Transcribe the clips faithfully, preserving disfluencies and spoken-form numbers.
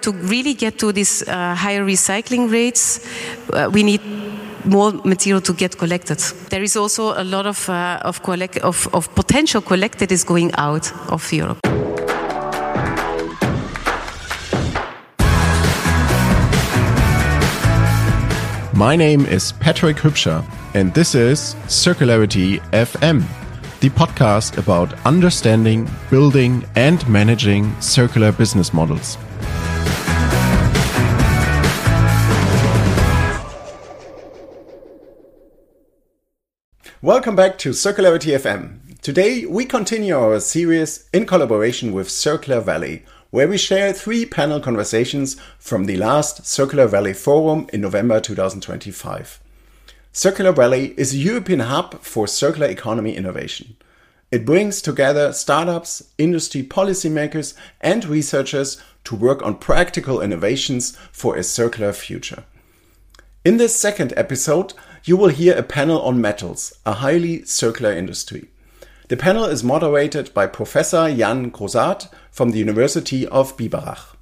to really get to these uh, higher recycling rates, uh, we need more material to get collected. There is also a lot of, uh, of, collect- of, of potential collect that is going out of Europe. My name is Patrick Hübscher, and this is Circularity F M, the podcast about understanding, building, and managing circular business models. Welcome back to Circularity F M. Today we continue our series in collaboration with Circular Valley, where we share three panel conversations from the last Circular Valley Forum in November two thousand twenty-five. Circular Valley is a European hub for circular economy innovation. It brings together startups, industry policymakers, and researchers to work on practical innovations for a circular future. In this second episode, you will hear a panel on metals, a highly circular industry. The panel is moderated by Professor Jan Grossaert from the University of Biberach.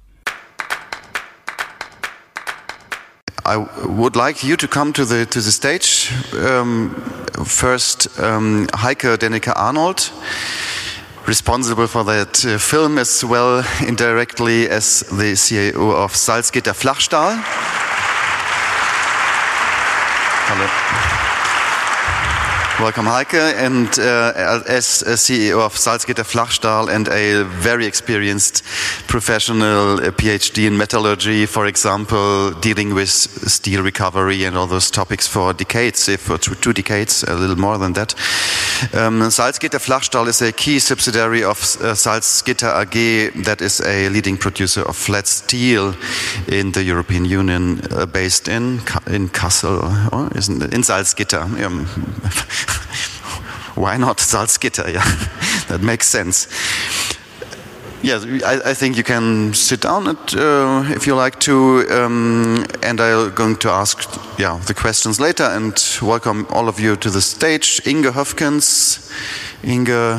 I would like you to come to the to the stage. Um, first, um, Heike Dennecke-Arnold, responsible for that uh, film as well indirectly as the C E O of Salzgitter Flachstahl. Hello. Welcome, Heike, and uh, as a C E O of Salzgitter Flachstahl and a very experienced professional a PhD in metallurgy, for example, dealing with steel recovery and all those topics for decades, if for two, two decades, a little more than that. Um, Salzgitter Flachstahl is a key subsidiary of uh, Salzgitter A G, that is a leading producer of flat steel in the European Union, uh, based in in Kassel, or isn't it? In Salzgitter. Um, Why not Salzgitter? Yeah, that makes sense. Yes, I, I think you can sit down at, uh, if you like to, um, and I'm going to ask yeah, the questions later, and welcome all of you to the stage. Inge Höfkens. Inge.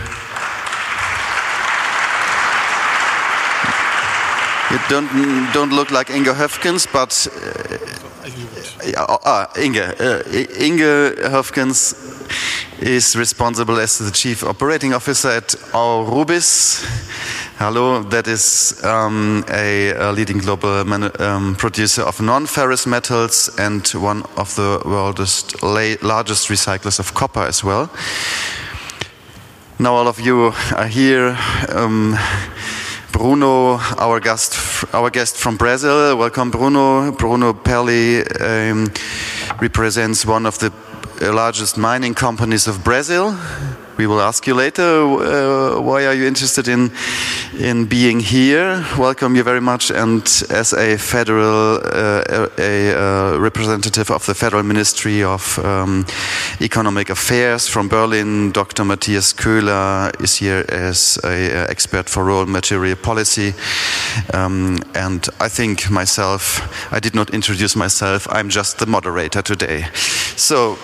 You don't, don't look like Inge Höfkens, but uh, uh, uh, Inge. Uh, Inge Höfkens is responsible as the Chief Operating Officer at Aurubis. Hello, that is um, a, a leading global man, um, producer of non-ferrous metals and one of the world's la- largest recyclers of copper as well. Now all of you are here. Um, Bruno, our guest, our guest from Brazil. Welcome, Bruno. Bruno Perli um, represents one of the largest mining companies of Brazil. We will ask you later uh, why are you interested in in being here. Welcome you very much. And as a federal uh, a, a representative of the Federal Ministry of um, Economic Affairs from Berlin, Doctor Matthias Köhler is here as an expert for raw material policy. Um, and I think myself, I did not introduce myself. I'm just the moderator today. So.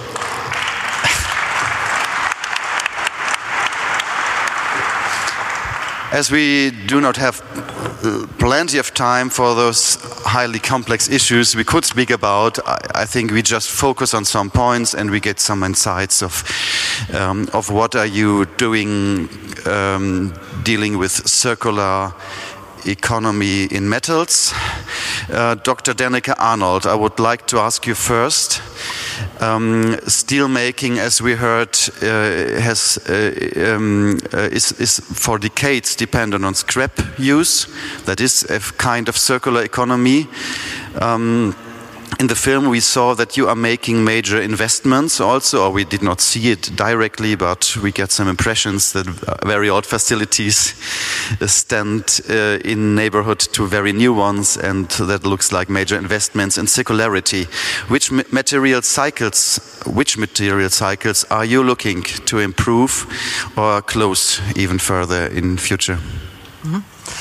As we do not have uh, plenty of time for those highly complex issues we could speak about, I, I think we just focus on some points and we get some insights of um, of what are you doing um, dealing with circular economy in metals. Uh, Doctor Dennecke-Arnold, I would like to ask you first. Um, steel making, as we heard, uh, has uh, um, uh, is, is for decades dependent on scrap use. That is a kind of circular economy. Um, In the film we saw that you are making major investments also, or we did not see it directly, but we get some impressions that very old facilities stand uh, in neighborhood to very new ones, and that looks like major investments in circularity. Which material cycles, which material cycles are you looking to improve or close even further in future? Mm-hmm.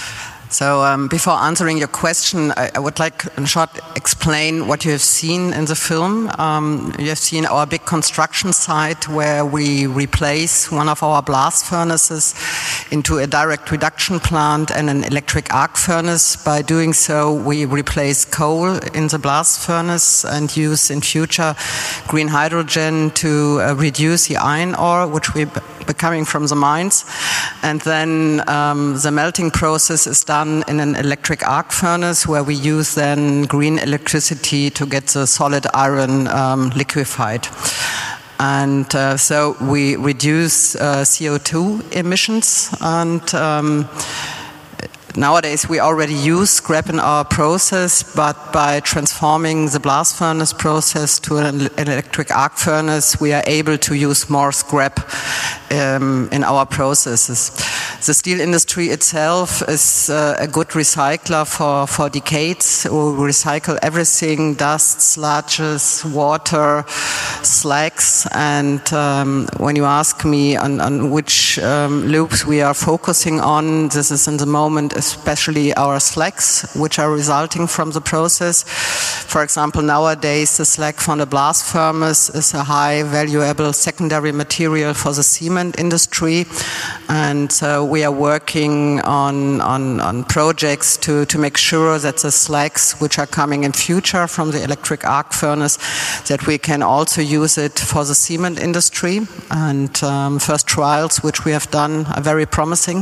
So um, before answering your question, I, I would like in short explain what you have seen in the film. Um, you have seen our big construction site where we replace one of our blast furnaces into a direct reduction plant and an electric arc furnace. By doing so, we replace coal in the blast furnace and use in future green hydrogen to uh, reduce the iron ore, which we be coming from the mines. And then um, the melting process is done in an electric arc furnace where we use then green electricity to get the solid iron um, liquefied. And uh, so we reduce uh, C O two emissions, and um, nowadays we already use scrap in our process, but by transforming the blast furnace process to an electric arc furnace, we are able to use more scrap um, in our processes. The steel industry itself is uh, a good recycler for, for decades. We recycle everything: dust, sludges, water, slags. And um, when you ask me on, on which um, loops we are focusing on, this is in the moment especially our slags, which are resulting from the process. For example, nowadays the slag from the blast furnace is a high valuable secondary material for the cement industry, and so we are working on, on, on projects to, to make sure that the slags which are coming in future from the electric arc furnace, that we can also use it for the cement industry. And um, first trials which we have done are very promising.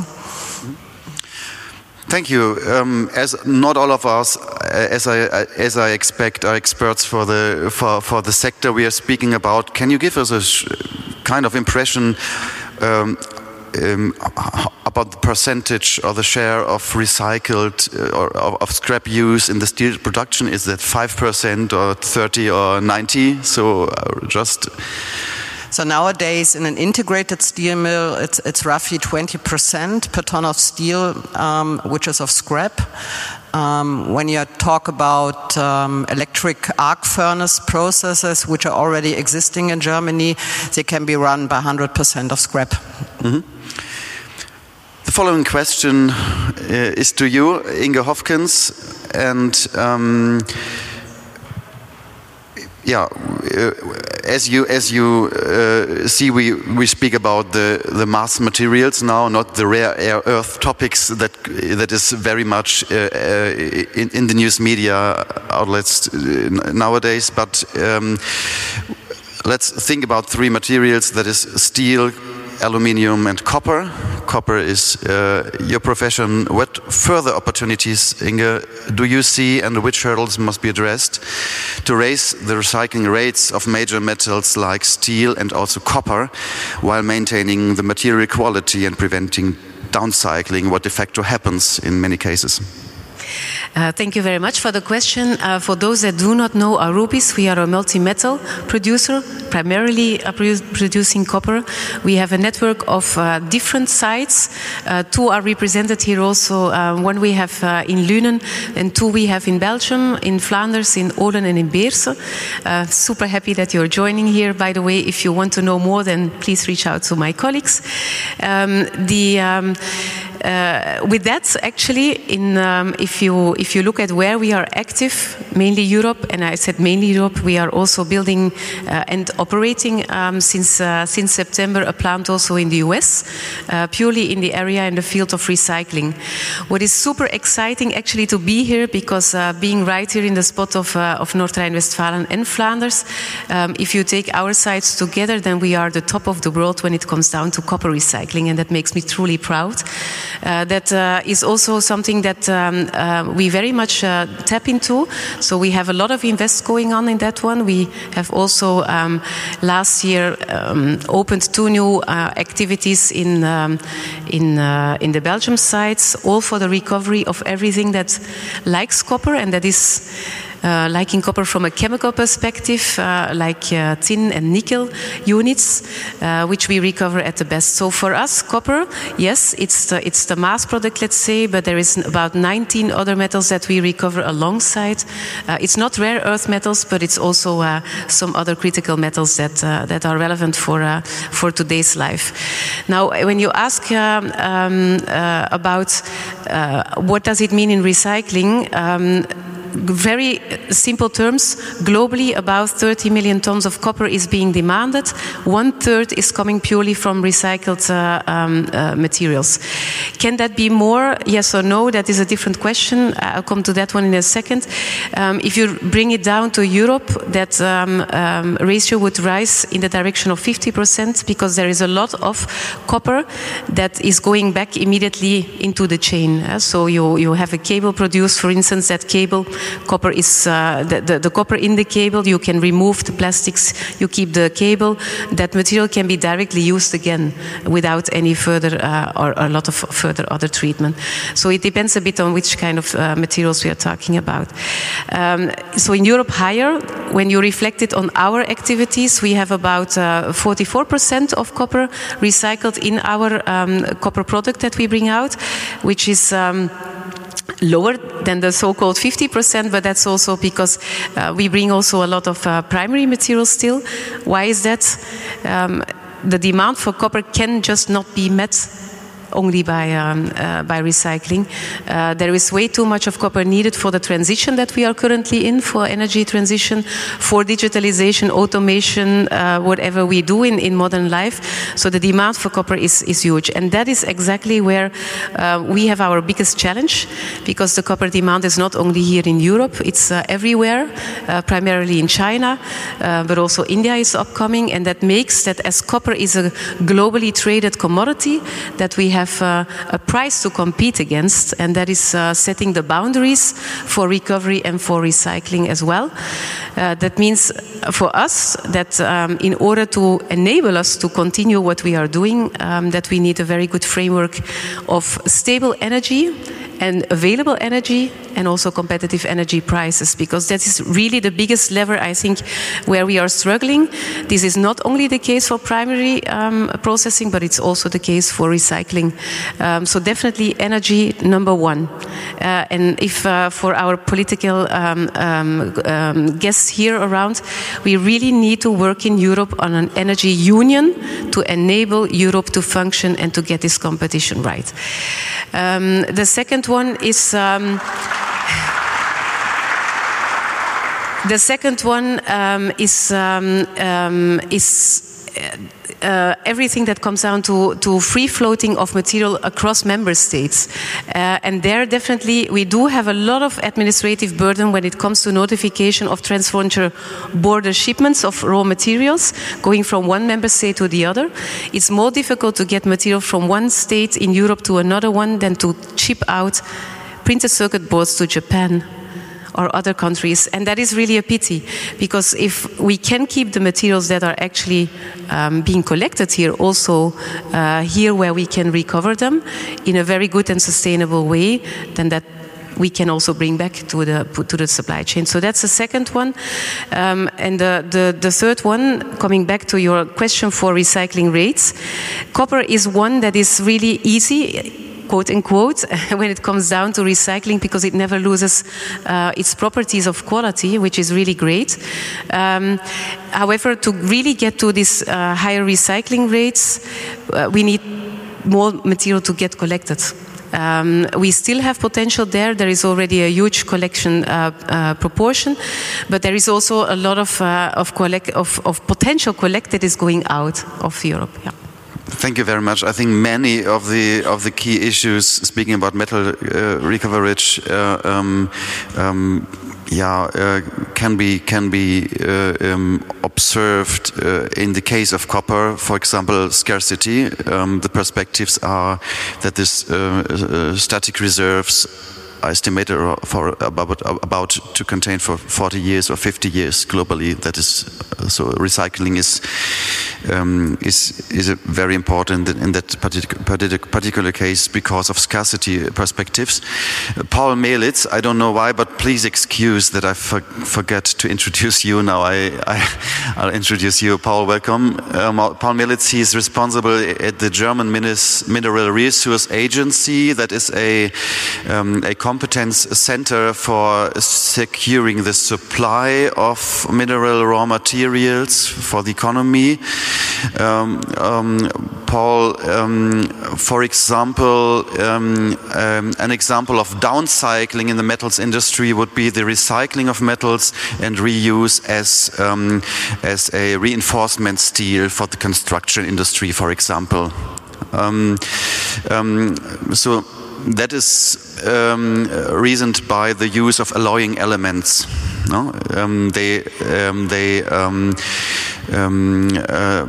Thank you. Um, as not all of us, as I as I expect, are experts for the for for the sector we are speaking about. Can you give us a sh kind of impression um, um, about the percentage or the share of recycled uh, or of, of scrap use in the steel production? Is that five percent or thirty or ninety? So uh, just. So nowadays, in an integrated steel mill, it's, it's roughly twenty percent per ton of steel, um, which is of scrap. Um, when you talk about um, electric arc furnace processes, which are already existing in Germany, they can be run by one hundred percent of scrap. Mm-hmm. The following question uh, is to you, Inge Hofkens, and um, yeah, uh, as you as you uh, see, we we speak about the the mass materials now, not the rare earth topics that that is very much uh, uh, in, in the news media outlets nowadays. But um, let's think about three materials: that is steel, aluminium, and copper. Copper is uh, your profession. What further opportunities, Inge, do you see, and which hurdles must be addressed to raise the recycling rates of major metals like steel and also copper, while maintaining the material quality and preventing downcycling, what de facto happens in many cases? Uh, thank you very much for the question. Uh, for those that do not know Aurubis, we are a multi-metal producer, primarily uh, produ producing copper. We have a network of uh, different sites. Uh, two are represented here also. Uh, one we have uh, in Lunen, and two we have in Belgium, in Flanders, in Olen and in Beerse. Uh, super happy that you're joining here. By the way, if you want to know more, then please reach out to my colleagues. Um, the... Um, Uh, with that, actually, in, um, if you if you look at where we are active, mainly Europe, and I said mainly Europe, we are also building uh, and operating um, since uh, since September a plant also in the U S, uh, purely in the area in the field of recycling. What is super exciting actually to be here, because uh, being right here in the spot of uh, of North Rhine-Westphalia and Flanders, um, if you take our sites together, then we are the top of the world when it comes down to copper recycling, and that makes me truly proud. Uh, that uh, is also something that um, uh, we very much uh, tap into. So we have a lot of invest going on in that one. We have also um, last year um, opened two new uh, activities in um, in uh, in the Belgium sites, all for the recovery of everything that likes copper and that is uh, like in copper from a chemical perspective, uh, like uh, tin and nickel units, uh, which we recover at the best. So for us, copper, yes, it's the, it's the mass product, let's say, but there is about nineteen other metals that we recover alongside. Uh, it's not rare earth metals, but it's also uh, some other critical metals that uh, that are relevant for uh, for today's life. Now, when you ask um, um, uh, about uh, what does it mean in recycling, um, very simple terms, globally about thirty million tons of copper is being demanded. One third is coming purely from recycled uh, um, uh, materials. Can that be more? Yes or no? That is a different question. I'll come to that one in a second. Um, if you bring it down to Europe, that um, um, ratio would rise in the direction of fifty percent, because there is a lot of copper that is going back immediately into the chain. Uh, so you, you have a cable produced, for instance, that cable Copper is uh, the, the, the copper in the cable. You can remove the plastics. You keep the cable. That material can be directly used again without any further uh, or a lot of further other treatment. So it depends a bit on which kind of uh, materials we are talking about. Um, so in Europe, higher. When you reflect it on our activities, we have about uh, forty-four percent of copper recycled in our um, copper product that we bring out, which is Um, lower than the so-called fifty percent, but that's also because uh, we bring also a lot of uh, primary materials still. Why is that? Um, the demand for copper can just not be met only by, um, uh, by recycling. Uh, there is way too much of copper needed for the transition that we are currently in, for energy transition, for digitalization, automation, uh, whatever we do in, in modern life. So the demand for copper is, is huge. And that is exactly where uh, we have our biggest challenge, because the copper demand is not only here in Europe, it's uh, everywhere, uh, primarily in China, uh, but also India is upcoming. And that makes that, as copper is a globally traded commodity, that we have have uh, a price to compete against, and that is uh, setting the boundaries for recovery and for recycling as well. Uh, that means for us that um, in order to enable us to continue what we are doing, um, that we need a very good framework of stable energy and available energy, and also competitive energy prices, because that is really the biggest lever, I think, where we are struggling. This is not only the case for primary um, processing, but it's also the case for recycling. Um, so definitely energy, number one. Uh, and if uh, for our political um, um, um, guests here around, we really need to work in Europe on an energy union to enable Europe to function and to get this competition right. Um, the second one is um, the second one um, is um, um, is uh, everything that comes down to, to free floating of material across member states. Uh, and there definitely we do have a lot of administrative burden when it comes to notification of transfrontier border shipments of raw materials going from one member state to the other. It's more difficult to get material from one state in Europe to another one than to ship out printed circuit boards to Japan or other countries, and that is really a pity, because if we can keep the materials that are actually um, being collected here also uh, here where we can recover them in a very good and sustainable way, then that we can also bring back to the to the supply chain. So that's the second one. Um, and the, the, the third one, coming back to your question for recycling rates, copper is one that is really easy, quote unquote, when it comes down to recycling, because it never loses uh, its properties of quality, which is really great. Um, however, to really get to these uh, higher recycling rates, uh, we need more material to get collected. Um, we still have potential there. There is already a huge collection uh, uh, proportion, but there is also a lot of uh, of, collect of of potential collect that is going out of Europe. Yeah. Thank you very much. I think many of the of the key issues, speaking about metal uh, recoverage, uh, um, um, yeah, uh, can be can be uh, um, observed uh, in the case of copper. For example, scarcity. Um, the perspectives are that this uh, uh, static reserves estimated for about, about to contain for forty years or fifty years globally. That is, so recycling is um, is is a very important in that particular particular case because of scarcity perspectives. Paul Melitz, I don't know why, but please excuse that I for, forget to introduce you now. I, I I'll introduce you. Paul, welcome. Um, Paul Melitz, he is responsible at the German Mineral Resource Agency. That is a um, a competence center for securing the supply of mineral raw materials for the economy. Um, um, Paul, um, for example, um, um, an example of downcycling in the metals industry would be the recycling of metals and reuse as um, as a reinforcement steel for the construction industry, for example. Um, um, so that is um, reasoned by the use of alloying elements. No? Um, they um, they um, um, uh,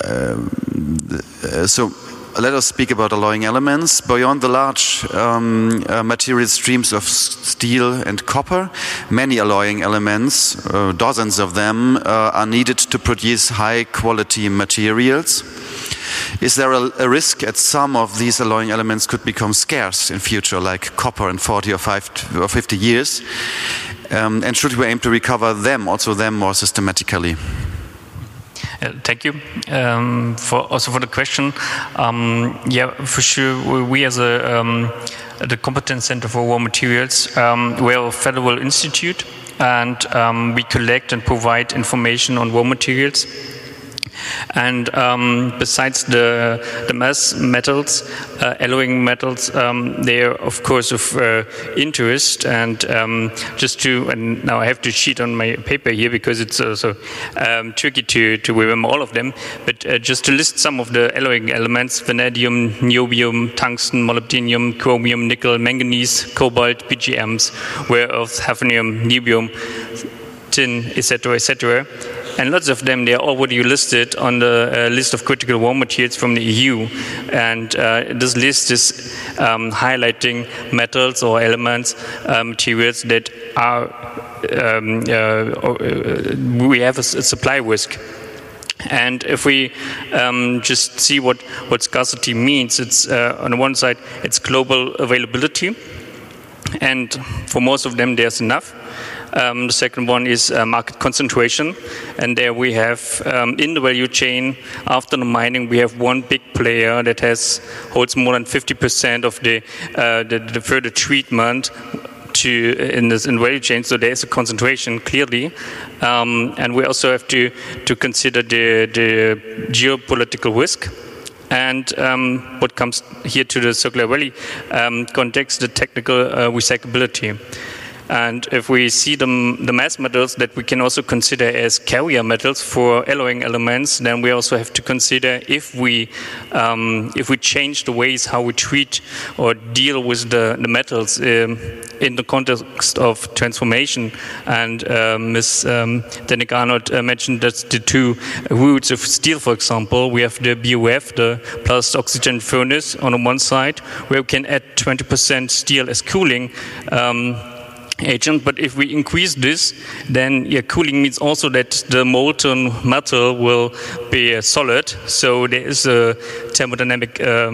uh, so let us speak about alloying elements. Beyond the large um, uh, material streams of steel and copper, many alloying elements, uh, dozens of them, uh, are needed to produce high quality materials. Is there a, a risk that some of these alloying elements could become scarce in future, like copper in forty or, five or fifty years? Um, and should we aim to recover them, also them, more systematically? Uh, thank you um, for also for the question. Um, yeah, for sure. We, we as a um, the Competence Center for Raw Materials, um, we're a federal institute, and um, we collect and provide information on raw materials. And um, besides the the mass metals, uh, alloying metals, um, they are of course of uh, interest. And um, just to, and now I have to cheat on my paper here because it's also um, tricky to to remember all of them. But uh, just to list some of the alloying elements: vanadium, niobium, tungsten, molybdenum, chromium, nickel, manganese, cobalt, P G Ms, rare earths, hafnium, niobium, tin, et cetera, et cetera. And lots of them, they are already listed on the uh, list of critical raw materials from the E U. And uh, this list is um, highlighting metals or elements, uh, materials that are um, uh, we have a, a supply risk. And if we um, just see what, what scarcity means, it's uh, on the one side, it's global availability. And for most of them, there's enough. Um, the second one is uh, market concentration, and there we have um, in the value chain after the mining we have one big player that has holds more than fifty percent of the, uh, the the further treatment to in this in value chain. So there is a concentration clearly, um, and we also have to to consider the the geopolitical risk. And um, what comes here to the Circular Valley um, context, the technical uh, recyclability. And if we see the, the mass metals that we can also consider as carrier metals for alloying elements, then we also have to consider if we um, if we change the ways how we treat or deal with the, the metals um, in the context of transformation. And uh, Miz Um, Danik Arnold uh, mentioned that the two routes of steel, for example, we have the B O F, the plus oxygen furnace on the one side, where we can add twenty percent steel as cooling um, agent, but if we increase this, then yeah, cooling means also that the molten metal will be uh, solid. So there is a thermodynamic uh,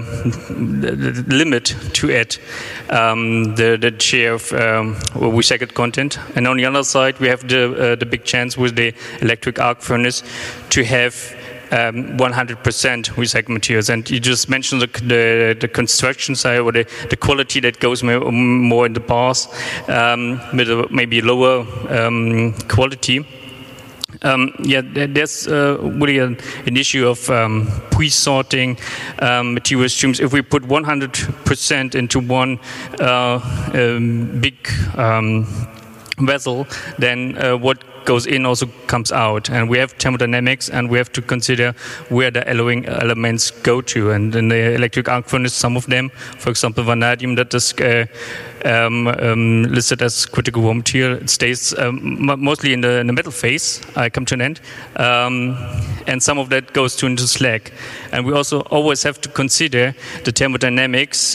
limit to add um, the, the share of um, recycled content. And on the other side, we have the uh, the big chance with the electric arc furnace to have Um, one hundred percent recycled materials. And you just mentioned the, the, the construction side or the, the quality that goes more, more in the past um, with a maybe lower um, quality. Um, yeah, there's uh, really an, an issue of um, pre-sorting um, material streams. If we put one hundred percent into one uh, um, big um, vessel, then uh, what goes in also comes out, and we have thermodynamics, and we have to consider where the alloying elements go to. And in the electric arc furnace, some of them, for example, vanadium, that is uh, um, um, listed as critical raw material, it stays um, mostly in the, in the metal phase. I come to an end, um, and some of that goes to into slag. And we also always have to consider the thermodynamics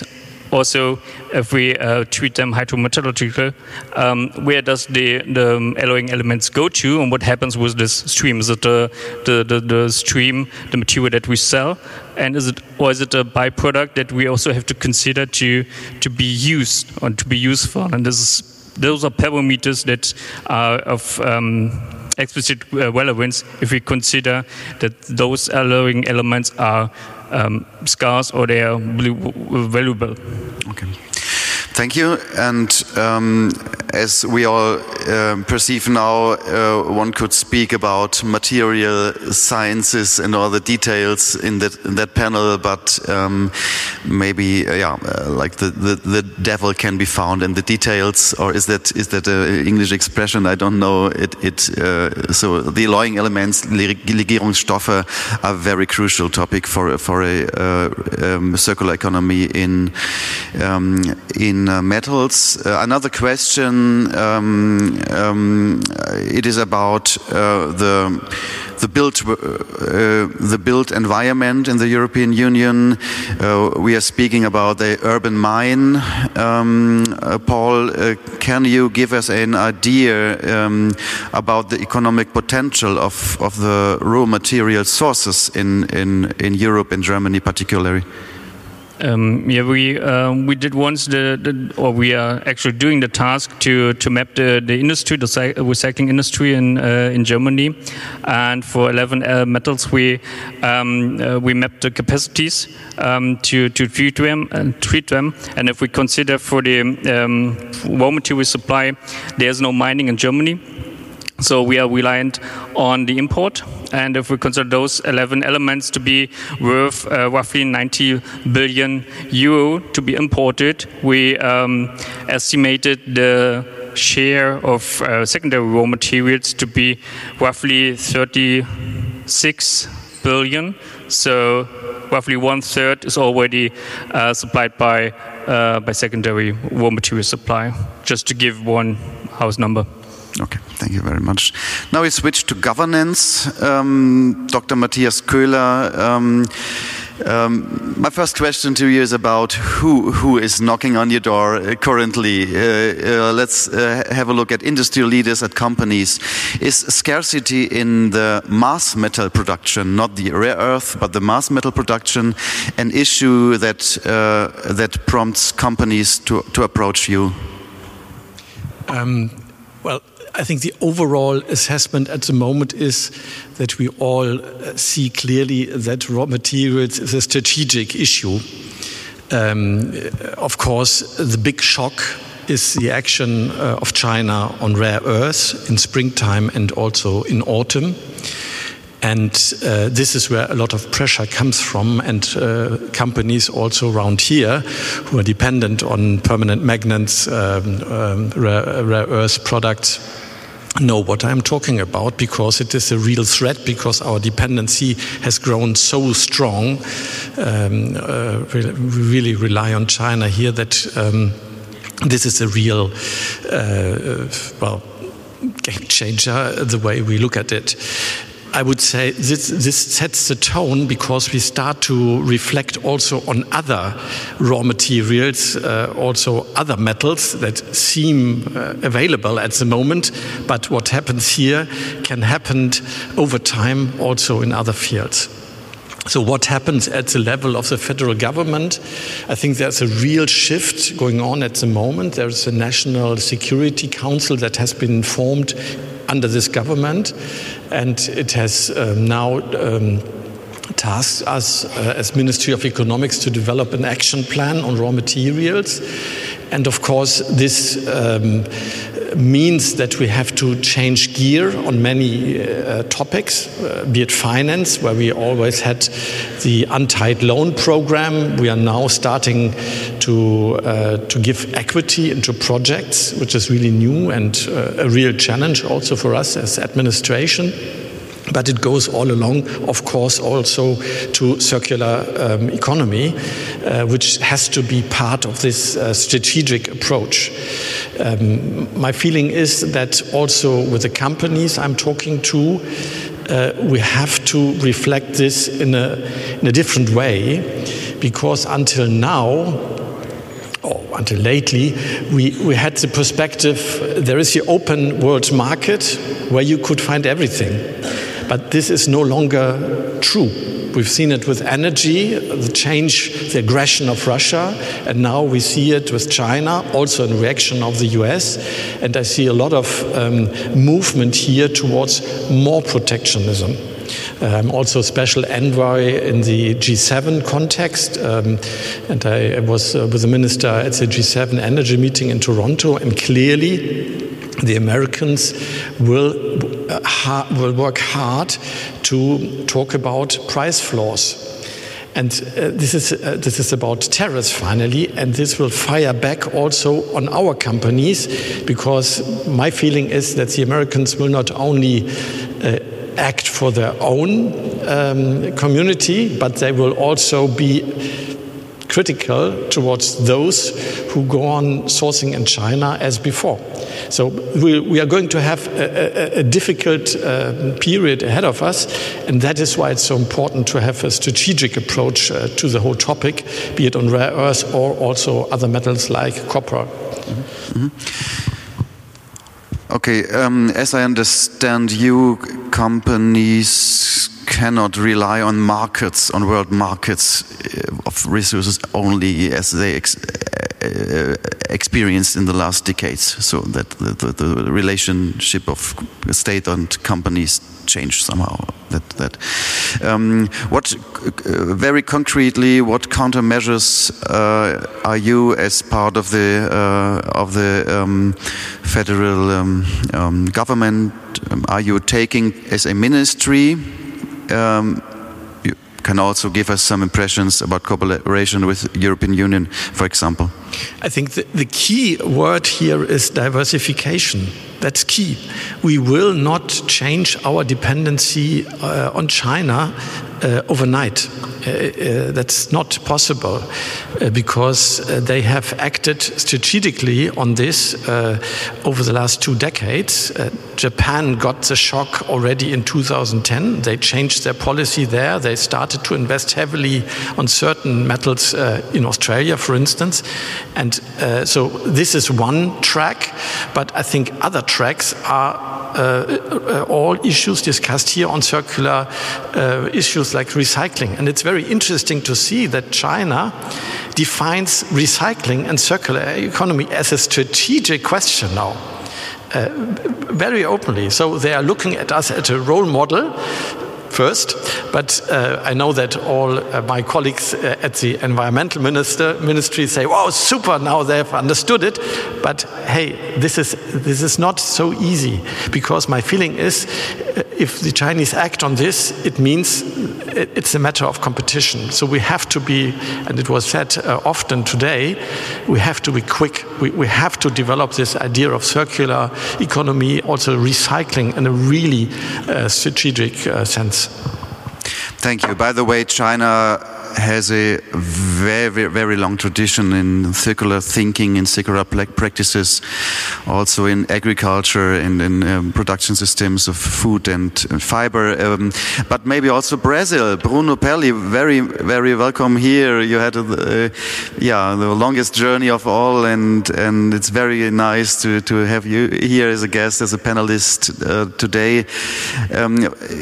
also if we uh, treat them hydrometallurgical, um, where does the, the alloying elements go to, and what happens with this stream? Is it the, the, the, the stream, the material that we sell, and is it, or is it a byproduct that we also have to consider to to be used or to be useful? And this is, those are parameters that are of um, explicit uh, relevance if we consider that those alloying elements are um, scarce or they are valuable. Okay. Thank you. And um, as we all uh, perceive now, uh, one could speak about material sciences and all the details in that in that panel, but um, maybe uh, yeah, uh, like the, the the devil can be found in the details, or is that is that an English expression? I don't know. It it uh, so the alloying elements, Legierungsstoffe, are a very crucial topic for for a uh, um, circular economy in um, in Uh, metals. Uh, another question, um, um, it is about uh, the the built uh, the built environment in the European Union. Uh, we are speaking about the urban mine. Um, uh, Paul, uh, can you give us an idea um, about the economic potential of of the raw material sources in in in Europe and Germany particularly? Um, yeah, we um, we did once the, the or we are actually doing the task to to map the, the industry, the recycling industry in uh, in Germany, and for eleven uh, metals we um, uh, we mapped the capacities um, to to treat them and treat them, and if we consider for the um, raw material supply, there's no mining in Germany. So we are reliant on the import, and if we consider those eleven elements to be worth uh, roughly ninety billion euro to be imported, we um, estimated the share of uh, secondary raw materials to be roughly thirty-six billion. So roughly one third is already uh, supplied by uh, by secondary raw material supply. Just to give one house number. Okay, thank you very much. Now we switch to governance. Um, Doctor Matthias Köhler, um, um, my first question to you is about who who is knocking on your door uh, currently. Uh, uh, let's uh, have a look at industrial leaders, at companies. Is scarcity in the mass metal production, not the rare earth, but the mass metal production, an issue that uh, that prompts companies to to approach you? Um, well. I think the overall assessment at the moment is that we all see clearly that raw materials is a strategic issue. Um, of course, the big shock is the action uh, of China on rare earths in springtime and also in autumn. And uh, this is where a lot of pressure comes from, and uh, companies also around here who are dependent on permanent magnets, um, um, rare, rare earth products, know what I'm talking about, because it is a real threat, because our dependency has grown so strong. Um, uh, we really rely on China here, that um, this is a real, uh, well, game changer, the way we look at it. I would say this, this sets the tone, because we start to reflect also on other raw materials, uh, also other metals that seem uh, available at the moment, but what happens here can happen over time also in other fields. So what happens at the level of the federal government? I think there's a real shift going on at the moment. There's a National Security Council that has been formed under this government, and it has um, now um, tasked us uh, as Ministry of Economics to develop an action plan on raw materials. And of course, this um, means that we have to change gear on many uh, topics, uh, be it finance, where we always had the untied loan program. We are now starting to uh, to give equity into projects, which is really new and uh, a real challenge also for us as administration. But it goes all along, of course, also to circular um, economy, uh, which has to be part of this uh, strategic approach. Um, my feeling is that also with the companies I'm talking to, uh, we have to reflect this in a, in a different way, because until now, until lately, we, we had the perspective, there is the open world market where you could find everything. But this is no longer true. We've seen it with energy, the change, the aggression of Russia, and now we see it with China, also in reaction of the U S. And I see a lot of um, movement here towards more protectionism. I'm um, also special envoy in the G seven context, um, and I was uh, with the minister at the G seven energy meeting in Toronto, and clearly the Americans will, uh, ha- will work hard to talk about price floors. And uh, this is uh, this is about tariffs finally, and this will fire back also on our companies, because my feeling is that the Americans will not only uh, act for their own um, community, but they will also be critical towards those who go on sourcing in China as before. So we, we are going to have a, a, a difficult uh, period ahead of us, and that is why it's so important to have a strategic approach uh, to the whole topic, be it on rare earths or also other metals like copper. Mm-hmm. Mm-hmm. Okay, um, as I understand, you companies cannot rely on markets, on world markets of resources only as they ex uh, experienced in the last decades. So that the, the, the relationship of state and companies changed somehow. That that. Um, what uh, very concretely, what countermeasures uh, are you, as part of the uh, of the um, federal um, um, government, um, are you taking as a ministry? Um, you can also give us some impressions about cooperation with the European Union, for example. I think the, the key word here is diversification. That's key. We will not change our dependency uh, on China uh, overnight. Uh, uh, that's not possible uh, because uh, they have acted strategically on this uh, over the last two decades. Uh, Japan got the shock already in two thousand ten. They changed their policy there. They started to invest heavily on certain metals uh, in Australia, for instance. And uh, so this is one track, but I think other tracks are uh, uh, all issues discussed here on circular uh, issues like recycling. And it's very interesting to see that China defines recycling and circular economy as a strategic question now, uh, very openly. So they are looking at us as a role model first, but uh, I know that all uh, my colleagues uh, at the environmental minister, ministry say, "Wow, super! Now they have understood it." But hey, this is this is not so easy, because my feeling is, uh, if the Chinese act on this, it means it's a matter of competition. So we have to be, and it was said uh, often today, we have to be quick. We, we have to develop this idea of circular economy, also recycling, in a really uh, strategic uh, sense. Thank you. By the way, China has a very, very long tradition in circular thinking, in circular practices, also in agriculture and in um, production systems of food and fiber. Um, but maybe also Brazil. Bruno Perli, very, very welcome here. You had, uh, yeah, the longest journey of all, and and it's very nice to to have you here as a guest, as a panelist uh, today. Um,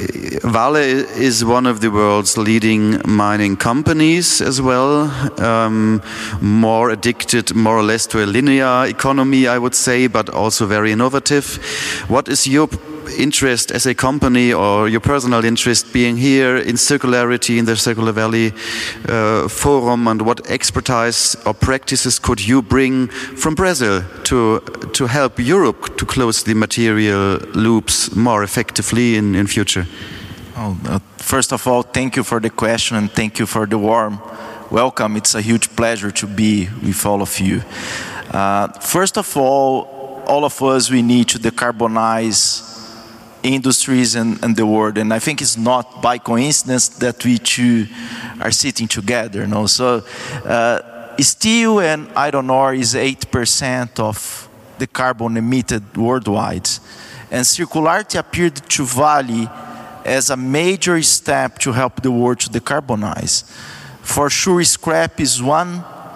Vale is one of the world's leading mining companies. Companies as well, um, more addicted more or less to a linear economy, I would say, but also very innovative. What is your interest as a company, or your personal interest being here in circularity in the Circular Valley uh, Forum, and what expertise or practices could you bring from Brazil to to help Europe to close the material loops more effectively in, in future? Oh, uh, first of all, thank you for the question, and thank you for the warm welcome. It's a huge pleasure to be with all of you. Uh, first of all, all of us, we need to decarbonize industries and, and the world. And I think it's not by coincidence that we two are sitting together. You know? So uh, steel and iron ore is eight percent of the carbon emitted worldwide. And circularity appeared to Vale as a major step to help the world to decarbonize. For sure, scrap is one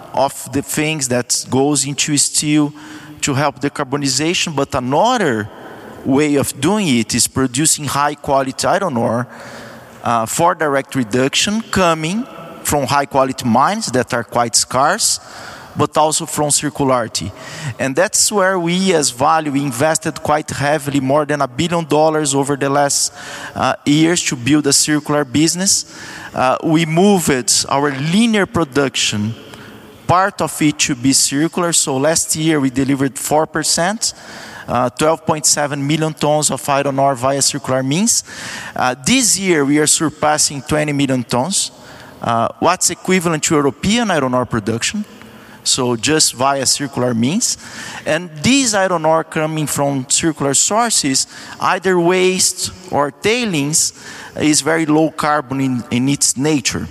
of the things that goes into steel to help decarbonization, but another way of doing it is producing high quality iron ore uh, for direct reduction coming from high quality mines that are quite scarce, but also from circularity. And that's where we as Vale invested quite heavily, more than a billion dollars over the last uh, years to build a circular business. Uh, we moved our linear production, part of it to be circular. So last year we delivered four percent, uh, twelve point seven million tons of iron ore via circular means. Uh, this year we are surpassing twenty million tons, uh, what's equivalent to European iron ore production. So just via circular means. And these iron ore coming from circular sources, either waste or tailings, is very low carbon in, in its nature.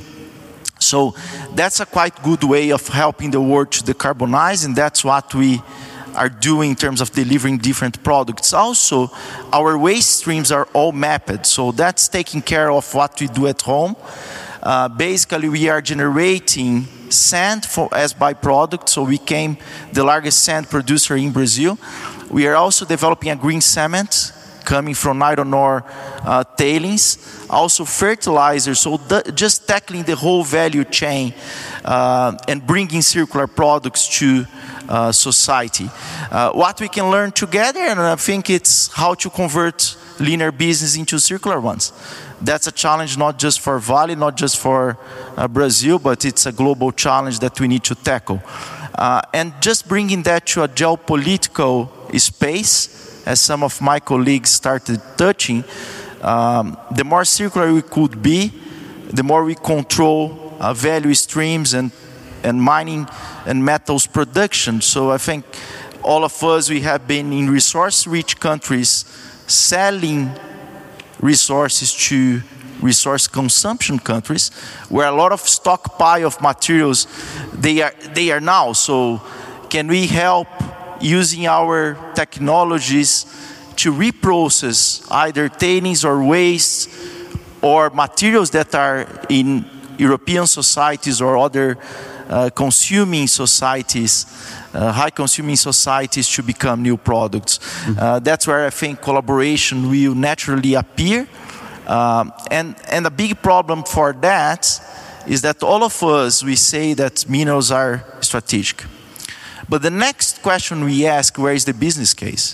So that's a quite good way of helping the world to decarbonize, and that's what we are doing in terms of delivering different products. Also, our waste streams are all mapped, so that's taking care of what we do at home. Uh, basically, we are generating sand for, as byproduct, so we became the largest sand producer in Brazil. We are also developing a green cement coming from iron ore uh, tailings, also fertilizer, so the, just tackling the whole value chain uh, and bringing circular products to uh, society. Uh, what we can learn together, and I think it's how to convert linear business into circular ones. That's a challenge not just for Vale, not just for uh, Brazil, but it's a global challenge that we need to tackle. Uh, and just bringing that to a geopolitical space, as some of my colleagues started touching, um, the more circular we could be, the more we control uh, value streams and, and mining and metals production. So I think all of us, we have been in resource-rich countries selling resources to resource consumption countries, where a lot of stockpile of materials they are they are now. So can we help using our technologies to reprocess either tailings or waste or materials that are in European societies or other uh, consuming societies, uh, high consuming societies, to become new products. Mm-hmm. Uh, that's where I think collaboration will naturally appear. Um, and, and a big problem for that is that all of us, we say that minerals are strategic. But the next question we ask, where is the business case?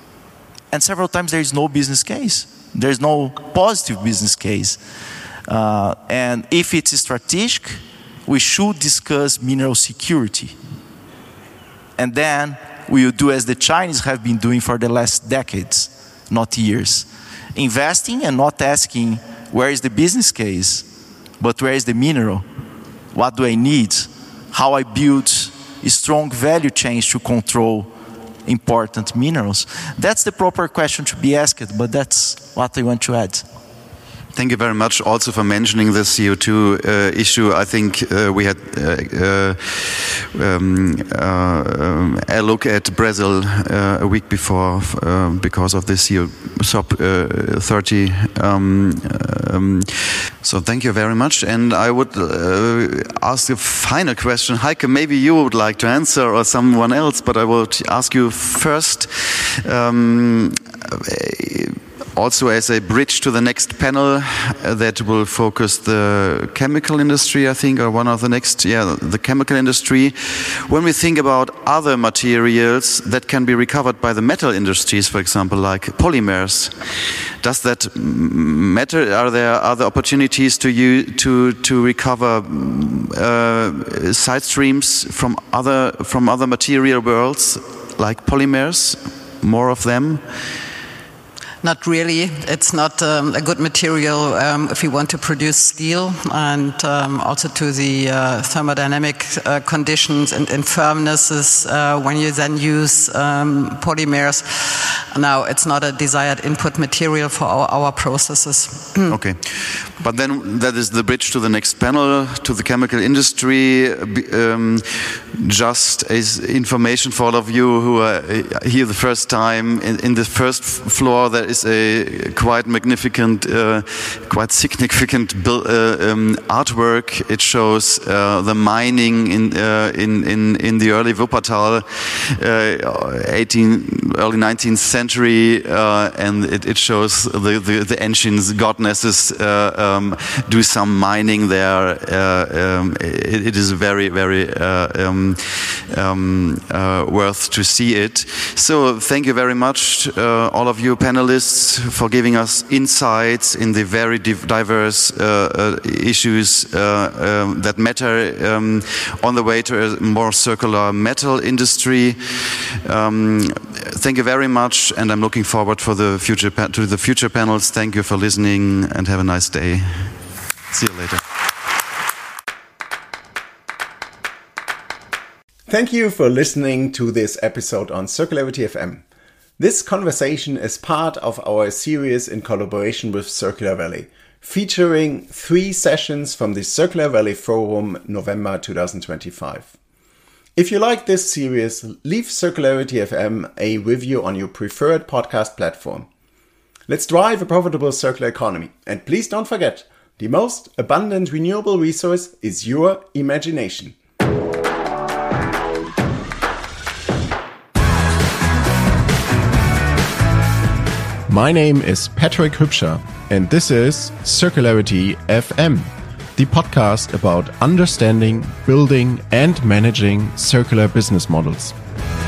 And several times there is no business case. There is no positive business case. Uh, and if it's strategic, we should discuss mineral security. And then we will do as the Chinese have been doing for the last decades, not years. Investing and not asking where is the business case, but where is the mineral? What do I need? How I build strong value chains to control important minerals? That's the proper question to be asked, but that's what I want to add. Thank you very much also for mentioning the C O two uh, issue. I think uh, we had uh, um, uh, a look at Brazil uh, a week before uh, because of the C O thirty. Um, um, so thank you very much. And I would uh, ask a final question. Heike, maybe you would like to answer, or someone else, but I will ask you first. Um, Also as a bridge to the next panel uh, that will focus the chemical industry, I think, or one of the next, yeah, the chemical industry. When we think about other materials that can be recovered by the metal industries, for example, like polymers, does that matter? Are there other opportunities to you to to recover uh, side streams from other from other material worlds, like polymers, more of them? Not really. It's not um, a good material um, if you want to produce steel, and um, also to the uh, thermodynamic uh, conditions and, and firmnesses uh, when you then use um, polymers. Now, it's not a desired input material for our, our processes. Okay. But then that is the bridge to the next panel, to the chemical industry. Um, just as information for all of you who are here the first time, in, in the first floor there is a quite magnificent, uh, quite significant uh, um, artwork. It shows uh, the mining in uh, in in in the early Wuppertal, uh, eighteen early nineteenth century, uh, and it, it shows the the, the ancient goddesses uh, um, do some mining there. Uh, um, it, it is very very uh, um, um, uh, worth to see it. So thank you very much, uh, all of you panelists, for giving us insights in the very diverse uh, uh, issues uh, um, that matter um, on the way to a more circular metal industry. Um, thank you very much, and I'm looking forward for the future to the future panels. Thank you for listening, and have a nice day. See you later. Thank you for listening to this episode on Circularity F M. This conversation is part of our series in collaboration with Circular Valley, featuring three sessions from the Circular Valley Forum November twenty twenty-five. If you like this series, leave Circularity F M a review on your preferred podcast platform. Let's drive a profitable circular economy. And please don't forget, the most abundant renewable resource is your imagination. My name is Patrick Hübscher, and this is Circularity F M, the podcast about understanding, building, and managing circular business models.